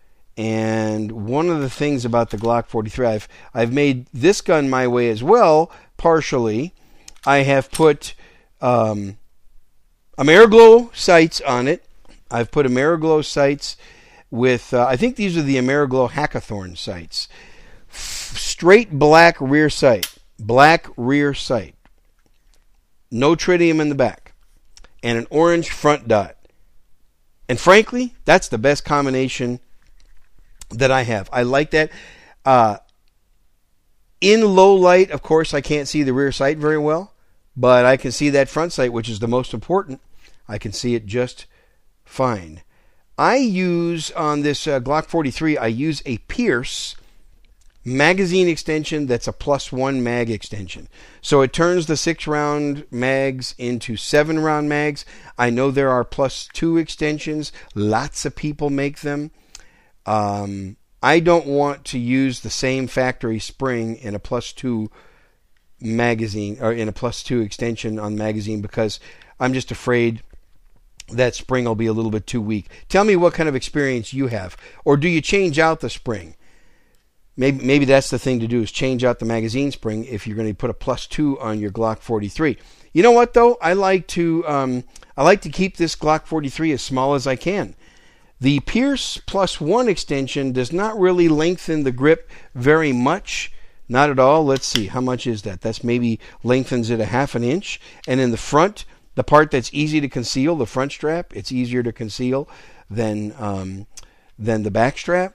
And one of the things about the Glock forty-three, I've I've made this gun my way as well, partially. I have put um, Ameriglow sights on it. I've put Ameriglow sights with, uh, I think these are the Ameriglow Hackathorn sights. F- straight black rear sight. Black rear sight. No tritium in the back. And an orange front dot. And frankly, that's the best combination that I have. I like that. Uh, in low light, of course, I can't see the rear sight very well. But I can see that front sight, which is the most important. I can see it just fine. I use, on this uh, Glock forty-three, I use a Pierce magazine extension that's a plus one mag extension. So it turns the six round mags into seven round mags. I know there are plus two extensions. Lots of people make them. Um, I don't want to use the same factory spring in a plus two magazine, or in a plus two extension on the magazine, because I'm just afraid that spring will be a little bit too weak. Tell me what kind of experience you have. Or do you change out the spring? Maybe maybe that's the thing to do, is change out the magazine spring if you're going to put a plus two on your Glock forty-three. You know what, though? I like to um, I like to keep this Glock forty-three as small as I can. The Pierce plus one extension does not really lengthen the grip very much. Not at all. Let's see. How much is that? That's maybe lengthens it a half an inch. And in the front, the part that's easy to conceal, the front strap, it's easier to conceal than um, than the back strap.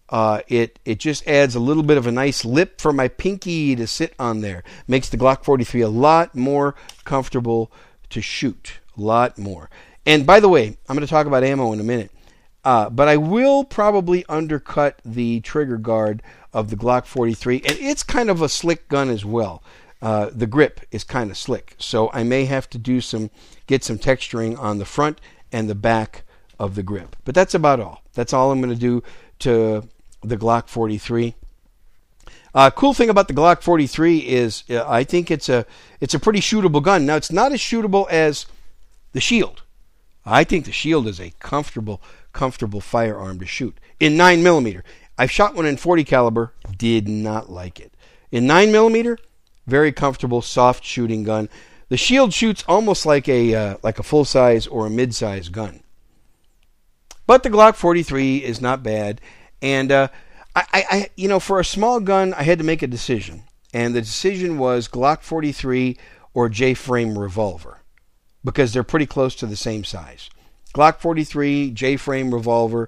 Uh, it it just adds a little bit of a nice lip for my pinky to sit on there. Makes the Glock forty-three a lot more comfortable to shoot. A lot more. And by the way, I'm going to talk about ammo in a minute. Uh, but I will probably undercut the trigger guard of the Glock forty-three. And it's kind of a slick gun as well. Uh, the grip is kind of slick. So I may have to do some, get some texturing on the front and the back of the grip. But that's about all. That's all I'm going to do to the Glock forty-three. Uh, cool thing about the Glock forty-three is uh, I think it's a it's a pretty shootable gun. Now, it's not as shootable as the Shield. I think the Shield is a comfortable, comfortable firearm to shoot. In nine millimeter, I've shot one in forty caliber, did not like it. In nine millimeter, very comfortable, soft shooting gun. The Shield shoots almost like a uh, like a full size or a mid size gun. But the Glock forty-three is not bad. And, uh, I, I, you know, for a small gun, I had to make a decision. And the decision was Glock forty-three or J-frame revolver. Because they're pretty close to the same size. Glock forty-three, J-frame revolver.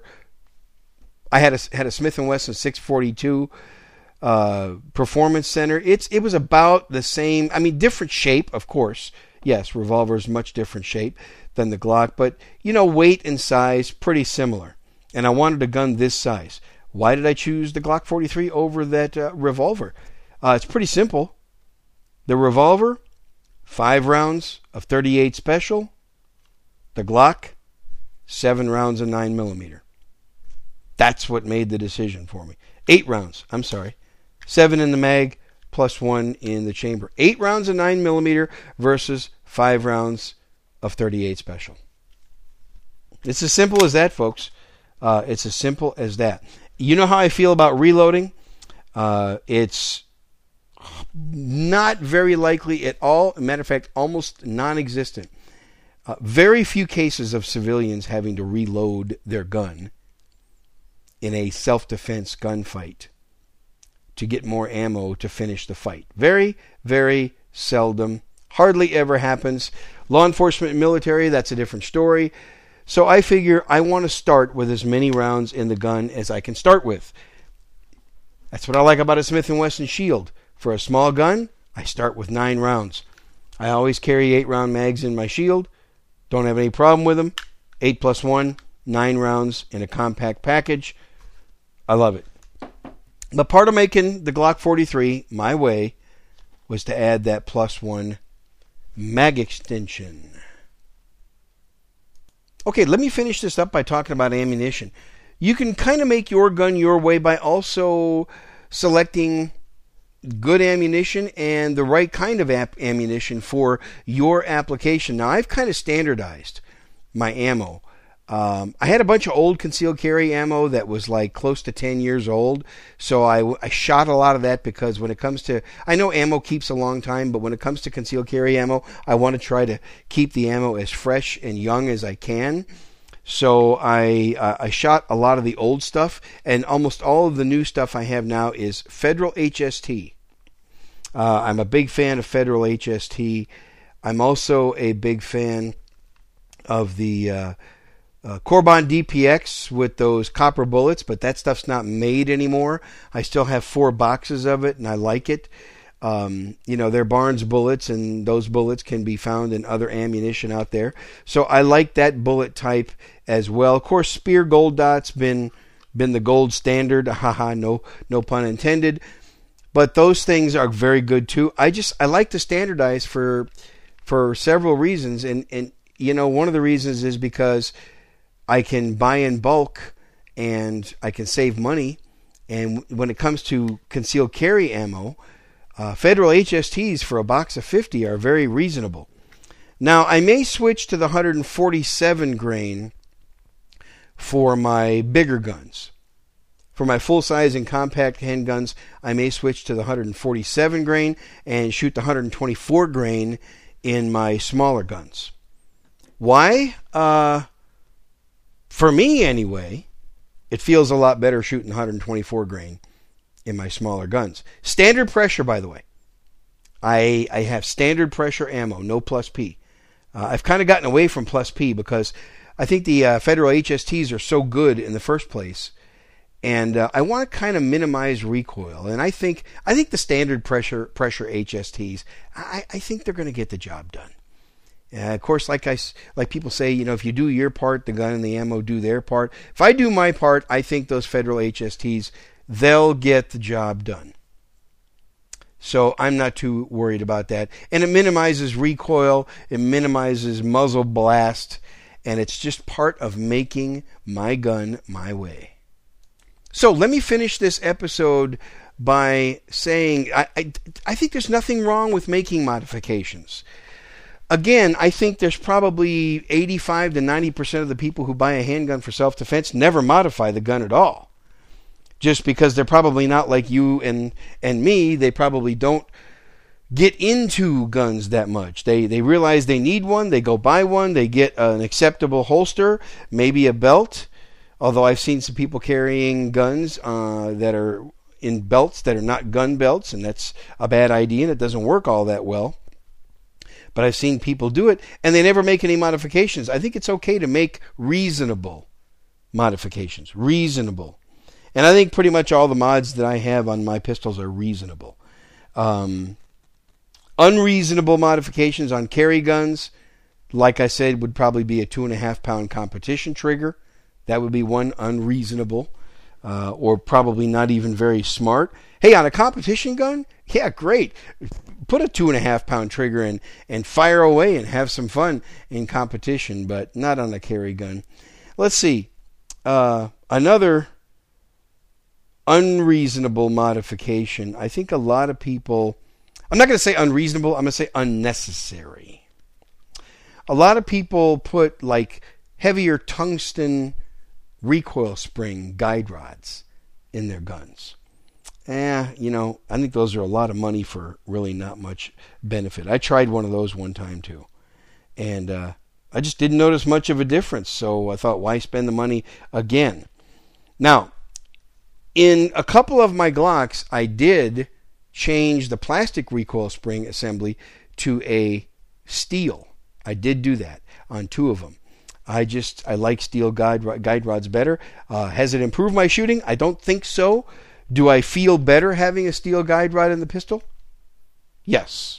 I had a, had a Smith and Wesson six forty-two uh, Performance Center. It's It was about the same, I mean, different shape, of course. Yes, revolver is much different shape than the Glock. But, you know, weight and size, pretty similar. And I wanted a gun this size. Why did I choose the Glock forty-three over that uh, revolver? Uh, it's pretty simple. The revolver, five rounds of thirty-eight special. The Glock, seven rounds of nine millimeter. That's what made the decision for me. Eight rounds, I'm sorry. Seven in the mag, plus one in the chamber. Eight rounds of nine millimeter versus five rounds of thirty-eight special. It's as simple as that, folks. Uh, it's as simple as that. You know how I feel about reloading? Uh, it's not very likely at all. As a matter of fact, almost non-existent. Uh, very few cases of civilians having to reload their gun in a self-defense gunfight to get more ammo to finish the fight. Very, very seldom. Hardly ever happens. Law enforcement and military, that's a different story. So I figure I want to start with as many rounds in the gun as I can start with. That's what I like about a Smith and Wesson Shield. For a small gun, I start with nine rounds. I always carry eight round mags in my Shield. Don't have any problem with them. Eight plus one, nine rounds in a compact package. I love it. But part of making the Glock forty-three my way was to add that plus one mag extension. Okay, let me finish this up by talking about ammunition. You can kind of make your gun your way by also selecting good ammunition and the right kind of ap- ammunition for your application. Now, I've kind of standardized my ammo. Um, I had a bunch of old concealed carry ammo that was like close to ten years old, so I, I shot a lot of that because when it comes to, I know ammo keeps a long time, but when it comes to concealed carry ammo, I want to try to keep the ammo as fresh and young as I can. So I uh, I shot a lot of the old stuff, and almost all of the new stuff I have now is Federal H S T. Uh, I'm a big fan of Federal H S T. I'm also a big fan of the uh, Uh, Corbon D P X with those copper bullets, but that stuff's not made anymore. I still have four boxes of it, and I like it. Um, you know, they're Barnes bullets, and those bullets can be found in other ammunition out there. So I like that bullet type as well. Of course, Speer Gold Dot's been been the gold standard. Haha, no no pun intended. But those things are very good too. I just I like to standardize for for several reasons, and and you know, one of the reasons is because I can buy in bulk and I can save money. And when it comes to concealed carry ammo, uh, Federal H S Ts for a box of fifty are very reasonable. Now, I may switch to the one forty-seven grain for my bigger guns. For my full-size and compact handguns, I may switch to the one forty-seven grain and shoot the one twenty-four grain in my smaller guns. Why? Uh... For me, anyway, it feels a lot better shooting one twenty-four grain in my smaller guns. Standard pressure, by the way. I I have standard pressure ammo, no plus P. Uh, I've kind of gotten away from plus P because I think the uh, Federal H S Ts are so good in the first place. And uh, I want to kind of minimize recoil. And I think I think the standard pressure pressure H S Ts, I, I think they're going to get the job done. Uh, of course, like I like people say, you know, if you do your part, the gun and the ammo do their part. If I do my part, I think those Federal H S Ts, they'll get the job done. So I'm not too worried about that. And it minimizes recoil, it minimizes muzzle blast, and it's just part of making my gun my way. So let me finish this episode by saying I, I, I think there's nothing wrong with making modifications. Again, I think there's probably eighty-five to ninety percent of the people who buy a handgun for self-defense never modify the gun at all. Just because they're probably not like you and, and me, they probably don't get into guns that much. They they realize they need one, they go buy one, they get an acceptable holster, maybe a belt. Although I've seen some people carrying guns uh, that are in belts that are not gun belts, and that's a bad idea, and it doesn't work all that well. But I've seen people do it, and they never make any modifications. I think it's okay to make reasonable modifications. Reasonable. And I think pretty much all the mods that I have on my pistols are reasonable. Um, unreasonable modifications on carry guns, like I said, would probably be a two and a half pound competition trigger. That would be one unreasonable, uh, or probably not even very smart. Hey, on a competition gun, yeah, great. Put a two and a half pound trigger in and fire away and have some fun in competition, but not on a carry gun. Let's see. Uh, another unreasonable modification. I think a lot of people, I'm not going to say unreasonable, I'm going to say unnecessary. A lot of people put like heavier tungsten recoil spring guide rods in their guns. Eh, you know, I think those are a lot of money for really not much benefit. I tried one of those one time too. And uh, I just didn't notice much of a difference. So I thought, why spend the money again? Now, in a couple of my Glocks, I did change the plastic recoil spring assembly to a steel. I did do that on two of them. I just, I like steel guide, guide rods better. Uh, has it improved my shooting? I don't think so. Do I feel better having a steel guide rod in the pistol? Yes.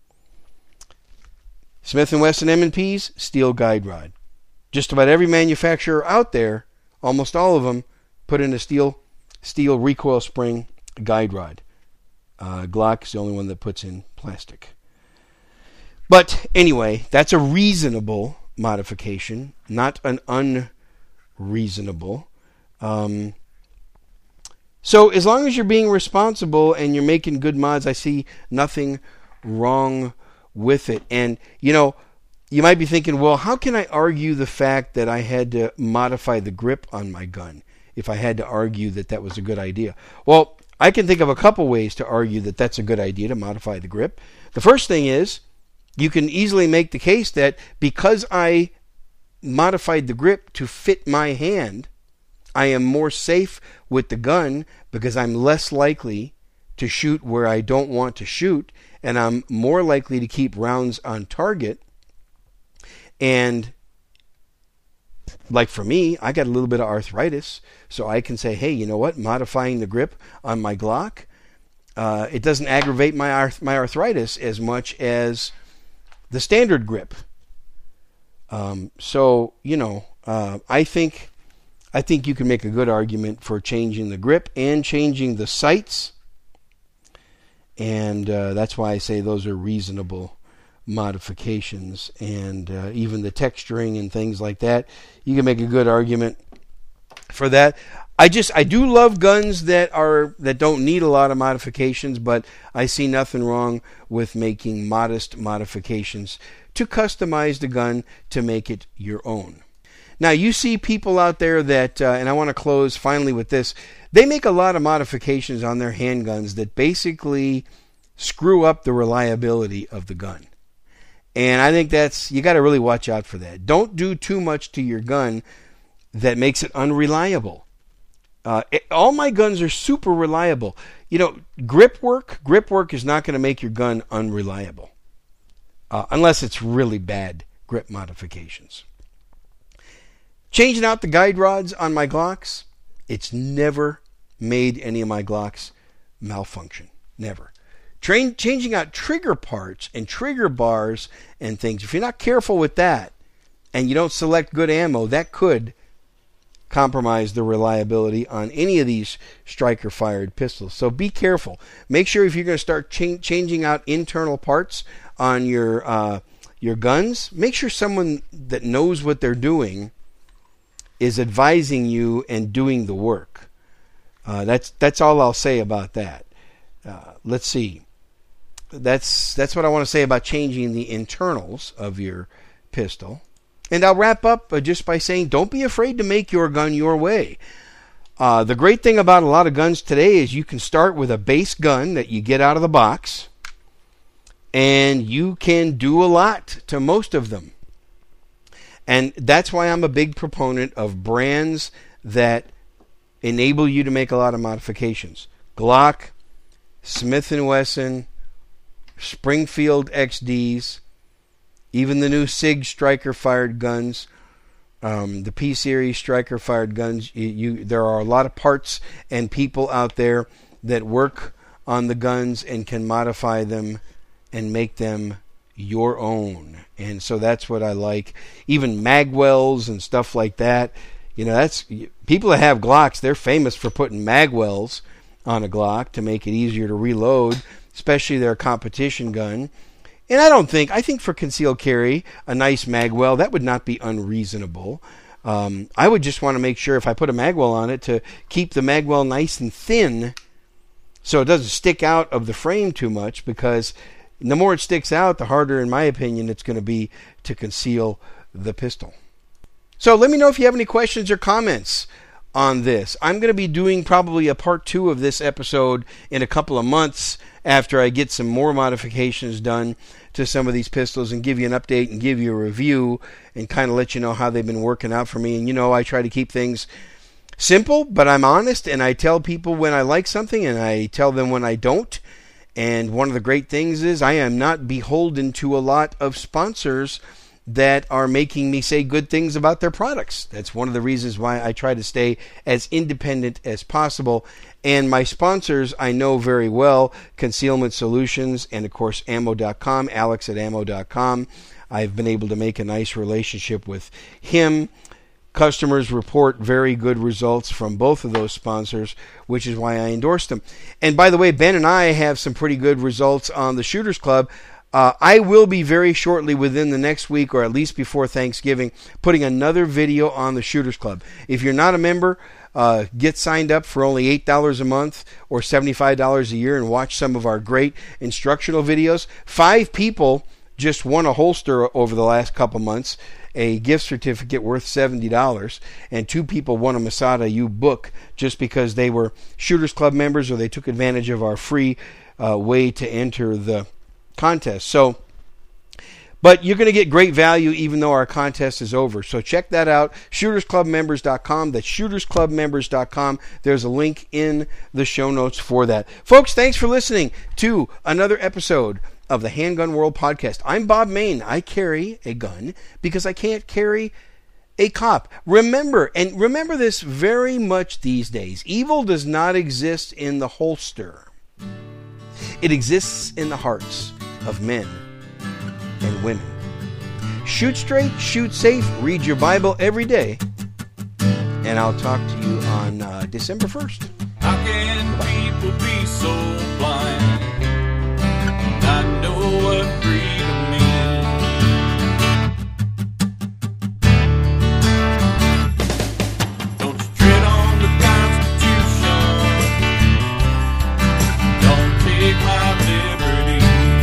Smith and Wesson M and P's, steel guide rod. Just about every manufacturer out there, almost all of them, put in a steel steel recoil spring guide rod. Uh, Glock is the only one that puts in plastic. But anyway, that's a reasonable modification, not an unreasonable. Um, so as long as you're being responsible and you're making good mods, I see nothing wrong with it. And, you know, you might be thinking, well, how can I argue the fact that I had to modify the grip on my gun if I had to argue that that was a good idea? Well, I can think of a couple ways to argue that that's a good idea to modify the grip. The first thing is, you can easily make the case that because I modified the grip to fit my hand, I am more safe with the gun because I'm less likely to shoot where I don't want to shoot, and I'm more likely to keep rounds on target. And like for me, I got a little bit of arthritis, so I can say, hey, you know what? Modifying the grip on my Glock, uh, it doesn't aggravate my arth- my arthritis as much as the standard grip. Um, so, you know, uh, I think I think you can make a good argument for changing the grip and changing the sights. And uh, that's why I say those are reasonable modifications. And uh, even the texturing and things like that, you can make a good argument for that. I just I do love guns that are that don't need a lot of modifications, but I see nothing wrong with making modest modifications to customize the gun to make it your own. Now you see people out there that, uh, and I want to close finally with this, they make a lot of modifications on their handguns that basically screw up the reliability of the gun. And I think that's, you got to really watch out for that. Don't do too much to your gun that makes it unreliable. Uh, it, all my guns are super reliable. You know, grip work, grip work is not going to make your gun unreliable. Uh, unless it's really bad grip modifications. Changing out the guide rods on my Glocks, It's never made any of my Glocks malfunction. Never. Train, changing out trigger parts and trigger bars and things, if you're not careful with that and you don't select good ammo, that could compromise the reliability on any of these striker-fired pistols. So be careful. Make sure if you're going to start cha- changing out internal parts on your uh, your guns, make sure someone that knows what they're doing is advising you and doing the work. Uh, that's that's all I'll say about that. Uh, let's see. That's that's what I want to say about changing the internals of your pistol. And I'll wrap up uh, just by saying, don't be afraid to make your gun your way. Uh, the great thing about a lot of guns today is you can start with a base gun that you get out of the box, and you can do a lot to most of them. And that's why I'm a big proponent of brands that enable you to make a lot of modifications. Glock, Smith and Wesson, Springfield X Ds, even the new SIG striker-fired guns, um, the P-Series striker-fired guns. You, you, there are a lot of parts and people out there that work on the guns and can modify them and make them your own. And so that's what I like. Even magwells and stuff like that. You know, that's people that have Glocks, they're famous for putting magwells on a Glock to make it easier to reload, especially their competition gun. And I don't think, I think for concealed carry, a nice magwell, that would not be unreasonable. Um, I would just want to make sure if I put a magwell on it to keep the magwell nice and thin so it doesn't stick out of the frame too much, because the more it sticks out, the harder, in my opinion, it's going to be to conceal the pistol. So let me know if you have any questions or comments on this. I'm going to be doing probably a part two of this episode in a couple of months after I get some more modifications done to some of these pistols and give you an update and give you a review and kind of let you know how they've been working out for me. And you know, I try to keep things simple, but I'm honest, and I tell people when I like something and I tell them when I don't. And one of the great things is I am not beholden to a lot of sponsors that are making me say good things about their products. That's one of the reasons why I try to stay as independent as possible. And my sponsors I know very well, Concealment Solutions and, of course, ammo dot com, alex at ammo dot com. I've been able to make a nice relationship with him. Customers report very good results from both of those sponsors, which is why I endorse them. And by the way, Ben and I have some pretty good results on the Shooters Club. Uh, I will be very shortly, within the next week or at least before Thanksgiving, putting another video on the Shooters Club. If you're not a member, uh, get signed up for only eight dollars a month or seventy-five dollars a year and watch some of our great instructional videos. Five people just won a holster over the last couple months, a gift certificate worth seventy dollars, and two people won a Masada U book just because they were Shooters Club members or they took advantage of our free uh, way to enter the contest. So, but you're going to get great value even though our contest is over. So check that out, shooters club members dot com. That's shooters club members dot com. There's a link in the show notes for that. Folks, thanks for listening to another episode of the Handgun World Podcast. I'm Bob Mayne. I carry a gun because I can't carry a cop. Remember, and remember this very much these days, evil does not exist in the holster. It exists in the hearts of men and women. Shoot straight, shoot safe, read your Bible every day, and I'll talk to you on uh, December first.
How can people be so blind? I know what freedom means. Don't you tread on the Constitution. Don't take my liberty.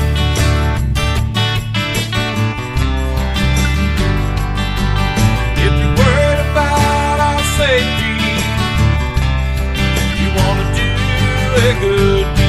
If you're worried about our safety, you want to do a good